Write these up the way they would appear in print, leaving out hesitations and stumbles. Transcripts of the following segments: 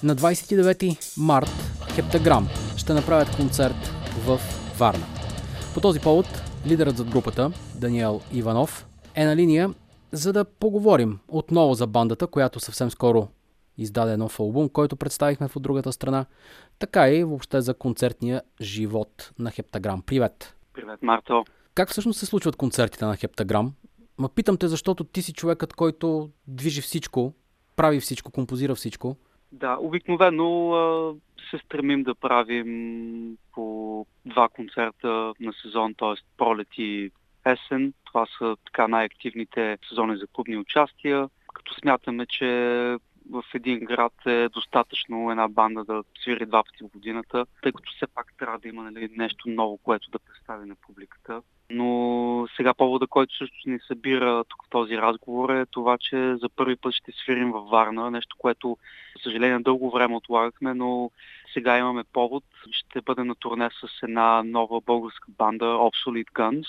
На 29 март Хептаграм ще направят концерт в Варна. По този повод лидерът зад групата, Даниел Иванов, е на линия, за да поговорим отново за бандата, която съвсем скоро издаде нов албум, който представихме в От другата страна, така и въобще за концертния живот на Хептаграм. Привет! Привет, Марто! Как всъщност се случват концертите на Хептаграм? Питам те, защото ти си човекът, който движи всичко, прави всичко, композира всичко. Да, обикновено се стремим да правим по 2 концерта на сезон, т.е. пролет и есен. Това са така най-активните сезони за клубни участия, като смятаме, че в един град е достатъчно една банда да свири 2 пъти в годината, тъй като все пак трябва да има нещо ново, което да представи на публиката. Но сега повода, който също ни събира тук в този разговор е това, че за първи път ще свирим във Варна, нещо, което, за съжаление, дълго време отлагахме, но сега имаме повод. Ще бъде на турне с една нова българска банда, Obsolete Guns,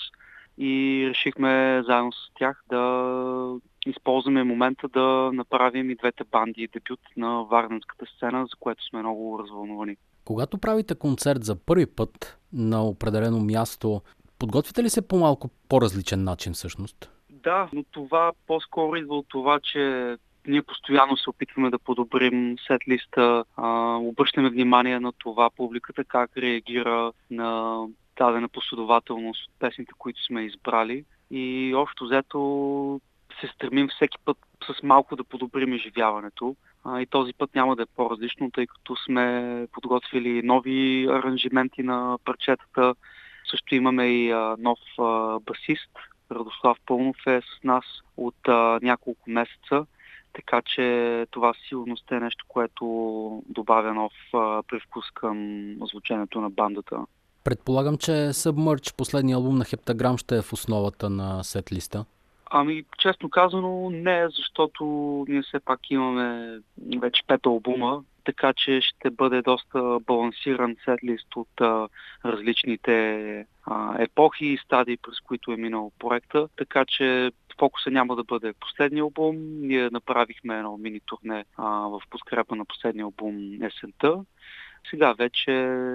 и решихме заедно с тях да използваме момента да направим и двете банди дебют на варненската сцена, за което сме много развълнувани. Когато правите концерт за първи път на определено място, подготвите ли се по малко по-различен начин всъщност? Да, но това по-скоро идва от това, че ние постоянно се опитваме да подобрим сет-листа, обръщаме внимание на това публиката как реагира на дадена последователност от песните, които сме избрали, и общо взето се стремим всеки път с малко да подобрим изживяването. И този път няма да е по-различно, тъй като сме подготвили нови аранжименти на парчетата. Също имаме и нов басист. Радослав Пълнов е с нас от няколко месеца, така че това сигурно е нещо, което добавя нов привкус към звученето на бандата. Предполагам, че Submerge, последния албум на Хептаграм, ще е в основата на сет-листа. Честно казано, не, защото ние все пак имаме вече 5 албума, така че ще бъде доста балансиран сет-лист от различните епохи и стадии, през които е минал проекта. Така че фокуса няма да бъде последния албум. Ние направихме едно мини-турне в подкрепа на последния албум есента. Сега вече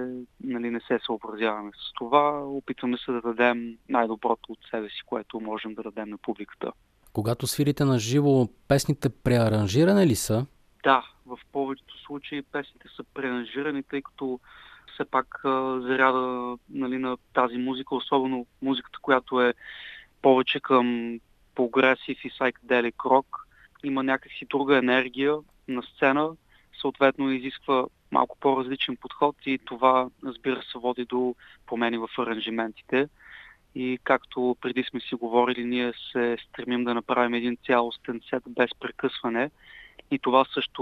не се съобразяваме с това. Опитваме се да дадем най-доброто от себе си, което можем да дадем на публиката. Когато свирите на живо, песните преаранжирани ли са? Да, в повечето случаи песните са преаранжирани, тъй като все пак заряда на тази музика, особено музиката, която е повече към прогресив и psychedelic рок, има някакси друга енергия на сцена, съответно изисква малко по-различен подход и това, разбира се, води до промени в аранжиментите. И както преди сме си говорили, ние се стремим да направим един цялостен сет без прекъсване и това също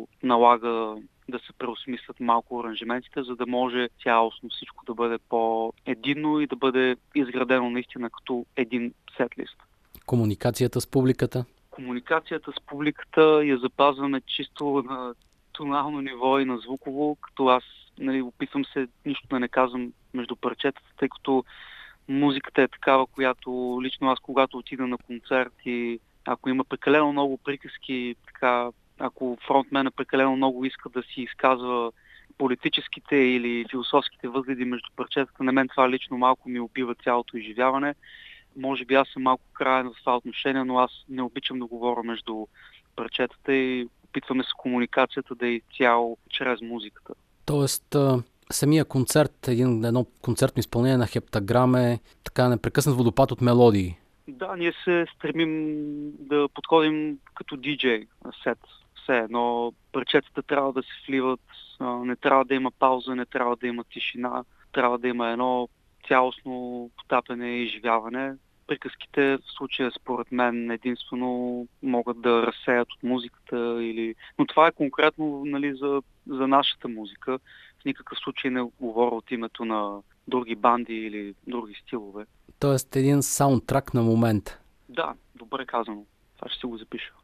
налага да се преосмислят малко аранжиментите, за да може цялостно всичко да бъде по-единно и да бъде изградено наистина като един сетлист. Комуникацията с публиката? Комуникацията с публиката я запазваме чисто на тонално ниво и на звуково, като аз опитвам се нищо да не казвам между парчетата, тъй като музиката е такава, която лично аз, когато отида на концерт и ако има прекалено много приказки, така, ако фронтмена прекалено много иска да си изказва политическите или философските възгледи между парчетата, на мен това лично малко ми убива цялото изживяване. Може би аз съм малко краен в това отношение, но аз не обичам да говоря между парчетата и опитваме с комуникацията да е изцяло чрез музиката. Тоест, самия концерт, едно концертно изпълнение на Хептаграм е така непрекъснат водопад от мелодии. Да, ние се стремим да подходим като диджей сет. Все едно парчетата трябва да се вливат, не трябва да има пауза, не трябва да има тишина, трябва да има едно цялостно потапяне и изживяване. Приказките в случая, според мен, единствено могат да разсеят от музиката. Но това е конкретно за нашата музика. В никакъв случай не говоря от името на други банди или други стилове. Тоест един саундтрак на момент. Да, добре казано. Това ще си го запиша.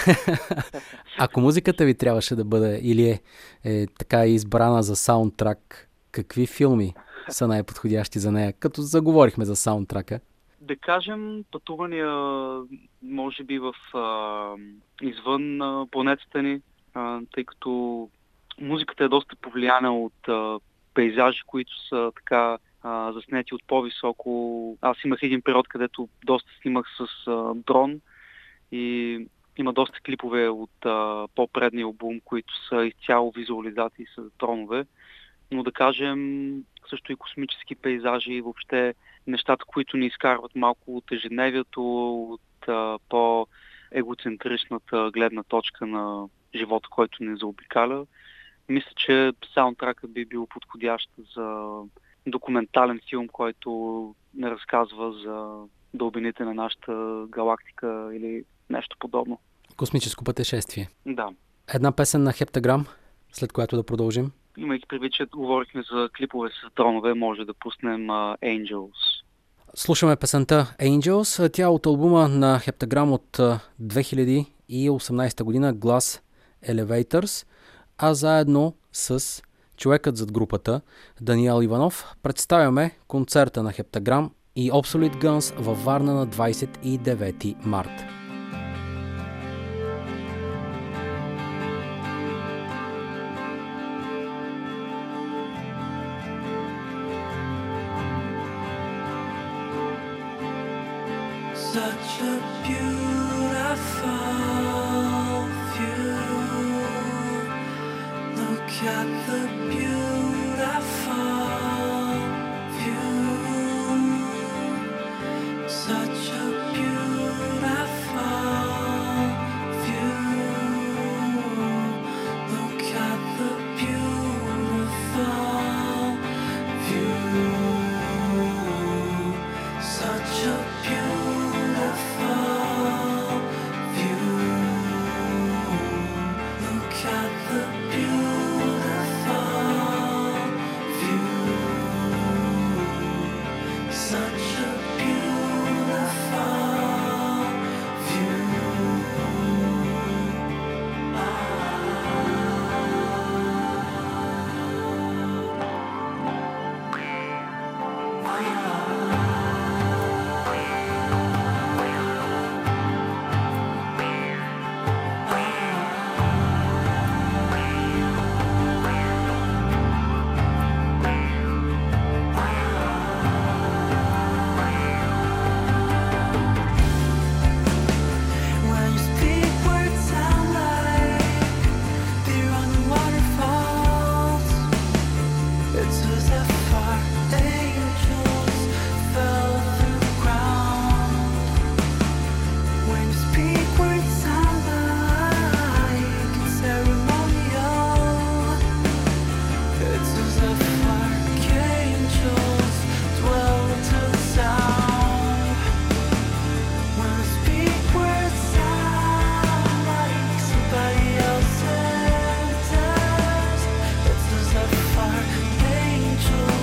Ако музиката ви трябваше да бъде или е така избрана за саундтрак, какви филми са най-подходящи за нея? Като заговорихме за саундтрака. Да кажем, пътувания може би извън планетата ни, тъй като Музиката е доста повлияна от пейзажи, които са така заснети от по-високо. Аз имах един период, където доста снимах с дрон и има доста клипове от по-предния албум, които са изцяло визуализации с дронове. Но да кажем също и космически пейзажи и въобще нещата, които ни изкарват малко от ежедневието, от по-егоцентричната гледна точка на живота, който ни заобикаля. Мисля, че саундтракът би бил подходящ за документален филм, който не разказва за дълбините на нашата галактика или нещо подобно. Космическо пътешествие. Да. Една песен на Хептаграм, след която да продължим. Имайки предвид, че говорихме за клипове с дронове, може да пуснем Angels. Слушаме песента Angels. Тя от албума на Хептаграм от 2018 година Glass Elevators, а заедно с човекът зад групата Даниел Иванов представяме концерта на Хептаграм и Obsolete Guns във Варна на 29 март. Such a beautiful view. Look at the beautiful view. Such a beautiful view. Look at the beautiful view. Such a angels.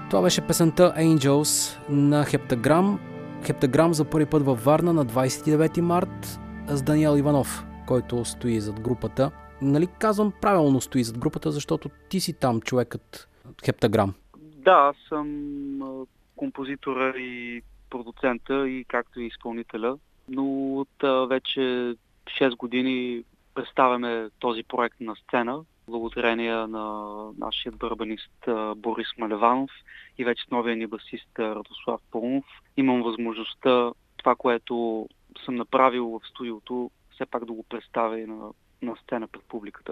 Това беше песента Angels на Heptagram. Heptagram за първи път във Варна на 29 март с Даниел Иванов, който стои зад групата. Нали казвам правилно стои зад групата, защото ти си там човекът Heptagram. Да, аз съм композитора и продуцента и както и изпълнителя, но от вече 6 години представяме този проект на сцена, благодарение на нашия барабанист Борис Малеванов и вече с новия ни басист Радослав Пълнов. Имам възможността това, което съм направил в студиото, все пак да го представя и на сцена пред публиката.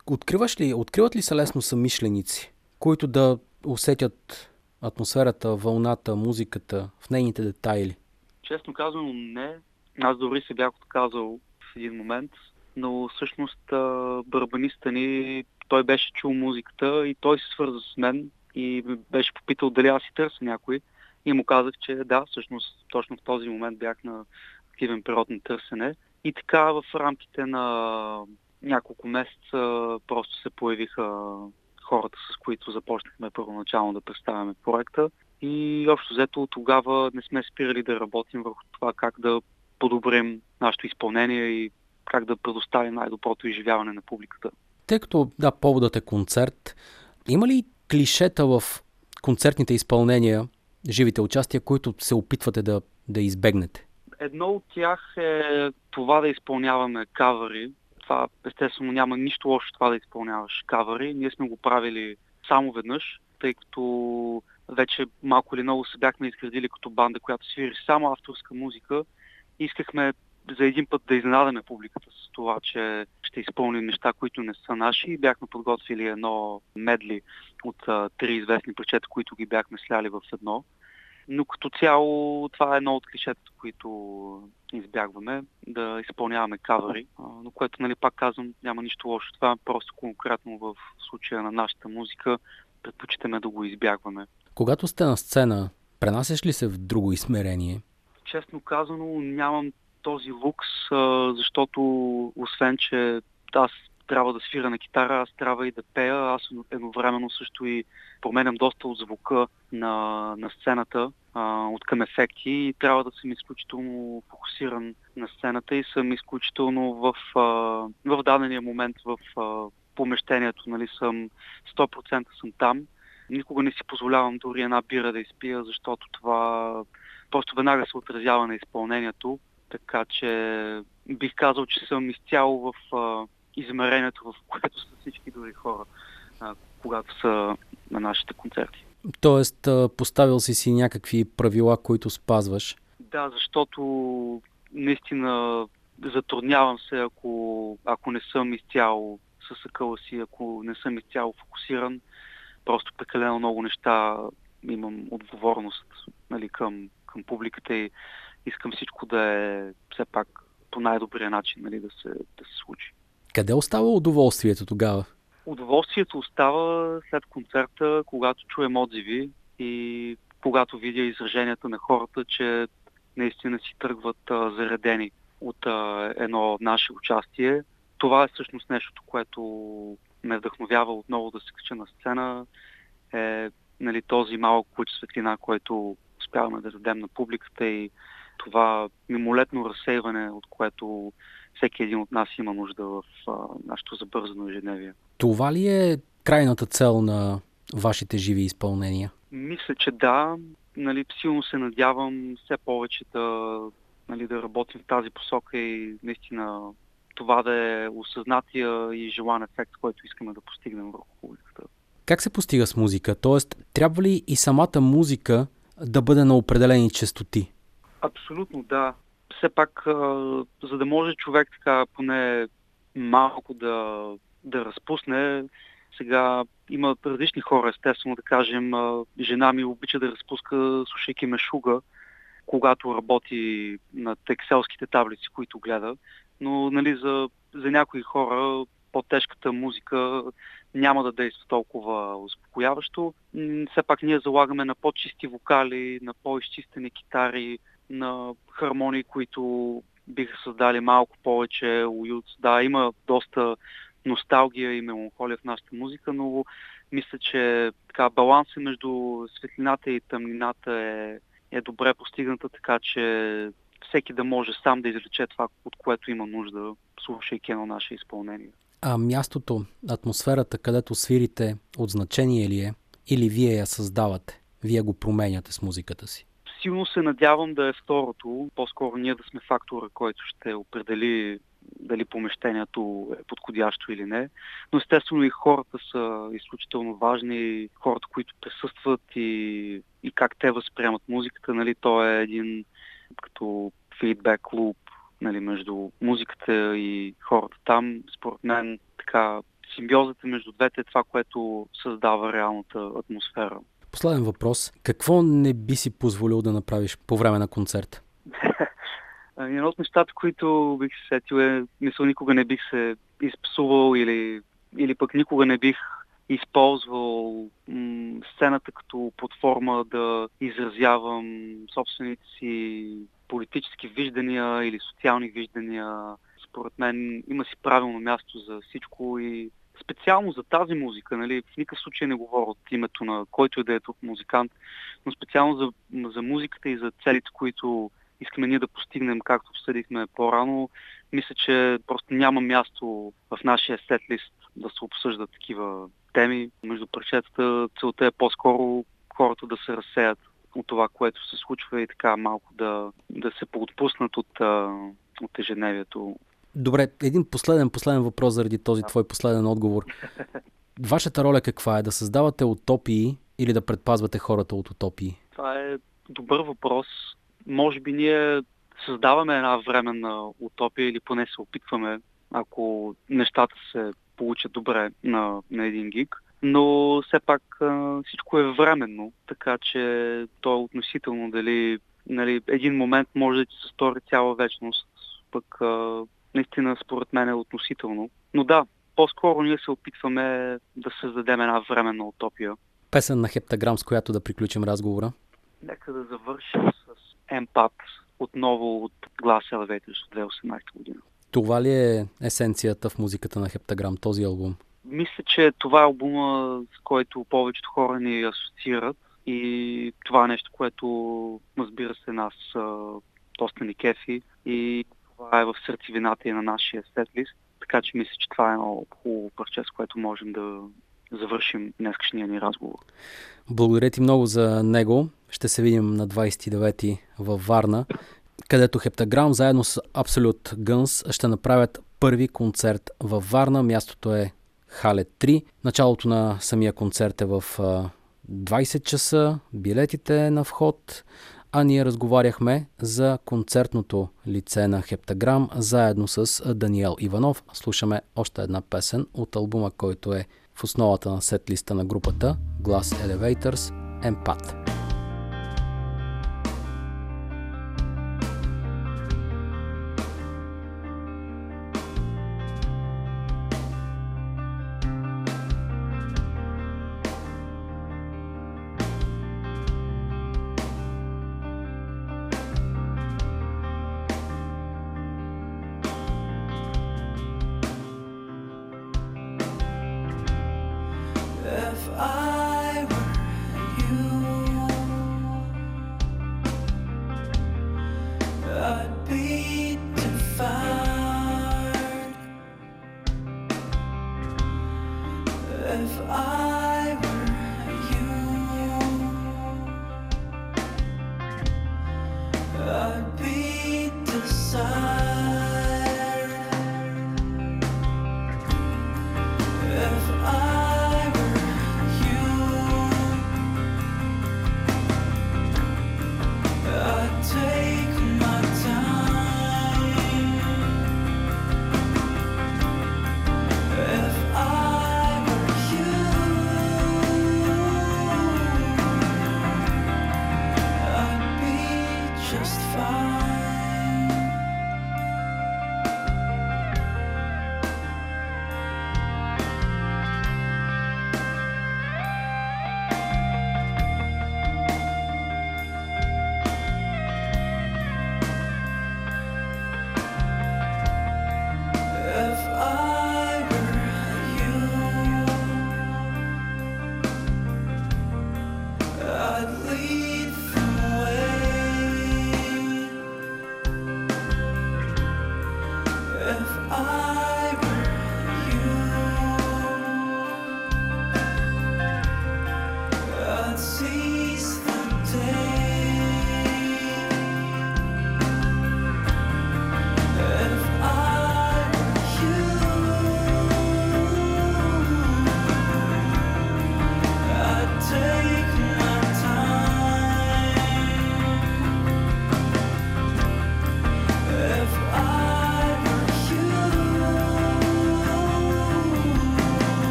Откриват ли се лесно съмишленици, които да усетят атмосферата, вълната, музиката в нейните детайли? Честно казано, не. Аз дори се бях отказал в един момент, но всъщност барабаниста ни, той беше чул музиката и той се свърза с мен и ме беше попитал дали аз си търся някой. И му казах, че да, всъщност точно в този момент бях на активен период на търсене. И така в рамките на няколко месеца просто се появиха хората, с които започнахме първоначално да представяме проекта. И общо взето тогава не сме спирали да работим върху това как да подобрим нашето изпълнение и как да предоставим най-доброто изживяване на публиката. Тъй като поводът е концерт, има ли клишета в концертните изпълнения, живите участия, които се опитвате да избегнете? Едно от тях е това да изпълняваме кавъри. Това естествено няма нищо лошо това да изпълняваш кавъри. Ние сме го правили само веднъж, тъй като вече малко или много се бяхме изградили като банда, която свири само авторска музика. Искахме за един път да изненадаме публиката с това, че ще изпълним неща, които не са наши. И бяхме подготвили едно медли от 3 известни парчета, които ги бяхме сляли в едно. Но като цяло това е едно от клишетата, които избягваме, да изпълняваме кавъри, но което, нали, пак казвам, няма нищо лошо. Това просто конкретно в случая на нашата музика предпочитаме да го избягваме. Когато сте на сцена, пренасяш ли се в друго измерение? Честно казано, нямам този лукс, защото освен, че аз трябва да свира на китара, аз трябва и да пея, аз едновременно също и променям доста от звука на сцената, от към ефекти и трябва да съм изключително фокусиран на сцената и съм изключително в дадения момент в помещението, нали, съм 100% съм там. Никога не си позволявам дори една бира да изпия, защото това просто веднага се отразява на изпълнението, така че бих казал, че съм изцяло в измерението, в което са всички други хора, когато са на нашите концерти. Тоест, поставил си някакви правила, които спазваш? Да, защото наистина затруднявам се, ако не съм изцяло със акъла си, ако не съм изцяло фокусиран. Просто прекалено много неща имам отговорност, нали, към публиката и искам всичко да е все пак по най-добрия начин, нали, да се случи. Къде остава удоволствието тогава? Удоволствието остава след концерта, когато чуем отзиви и когато видя израженията на хората, че наистина си тръгват заредени от едно наше участие. Това е всъщност нещото, което ме вдъхновява отново да се кача на сцена. Е, нали, този малък луч светлина, който успяваме да дадем на публиката и това мимолетно разсейване, от което всеки един от нас има нужда в нашето забързано ежедневие. Това ли е крайната цел на вашите живи изпълнения? Мисля, че да. Нали, силно се надявам все повече да работим в тази посока и наистина това да е осъзнатия и желан ефект, който искаме да постигнем върху публиката. Как се постига с музика? Тоест, трябва ли и самата музика да бъде на определени честоти? Абсолютно, да. Все пак, за да може човек така поне малко да разпусне, сега има различни хора, естествено, да кажем, жена ми обича да разпуска, слушайки мешуга, когато работи над екселските таблици, които гледа, но нали, за някои хора по-тежката музика няма да действа толкова успокояващо. Все пак ние залагаме на по-чисти вокали, на по-изчистени китари, на хармонии, които биха създали малко повече уют. Да, има доста носталгия и меланхолия в нашата музика, но Мисля, че така, балансът между светлината и тъмнината е добре постигната, така че всеки да може сам да извлече това, от което има нужда, слушайки едно наше изпълнение. А мястото, атмосферата, където свирите, от значение ли е? Или вие я създавате? Вие го променяте с музиката си? Силно се надявам да е второто, по-скоро ние да сме фактора, който ще определи дали помещението е подходящо или не. Но естествено и хората са изключително важни, хората, които присъстват и как те възприемат музиката. Нали, то е един като фидбек луп, нали, между музиката и хората там. Според мен така симбиозата между двете е това, което създава реалната атмосфера. Последен въпрос. Какво не би си позволил да направиш по време на концерт? Едно от нещата, които бих се сетил мисля, никога не бих се изпсувал или пък никога не бих използвал сцената като платформа да изразявам собствените си политически виждания или социални виждания. Според мен има си правилно място за всичко и специално за тази музика, нали, в никакъв случай не говоря от името на който и да е тук музикант, но специално за музиката и за целите, които искаме ние да постигнем, както обсъдихме по-рано, мисля, че просто няма място в нашия сетлист да се обсъждат такива теми. Между парчетата целта е по-скоро хората да се разсеят от това, което се случва и така малко да се поотпуснат от ежедневието. Добре, един последен въпрос заради този твой последен отговор. Вашата роля каква е? Да създавате утопии или да предпазвате хората от утопии? Това е добър въпрос. Може би ние създаваме една временна утопия или поне се опитваме, ако нещата се получат добре на един гиг. Но все пак всичко е временно, така че то е относително дали един момент може да ти се стори цяла вечност, пък наистина според мен е относително. Но да, по-скоро ние се опитваме да създадем една временна утопия. Песен на Хептаграм, с която да приключим разговора. Нека да завършим с Емпат, отново от Glass Elevators от 2018 година. Това ли е есенцията в музиката на Хептаграм, този албум? Мисля, че това е албума, с който повечето хора ни асоциират и това е нещо, което, разбира се, нас доста ни кефи и това е в сърцевината и на нашия сетлист, така че мисля, че това е едно хубаво парче, с което можем да завършим днескашния ни разговор. Благодаря ти много за него. Ще се видим на 29-ти във Варна, където Хептаграм заедно с Absolute Guns ще направят първи концерт във Варна. Мястото е Хале 3. Началото на самия концерт е в 20 часа. Билетите на вход. А ние разговаряхме за концертното лице на Хептаграм заедно с Даниел Иванов. Слушаме още една песен от албума, който е в основата на сетлиста на групата Glass Elevators, Емпат.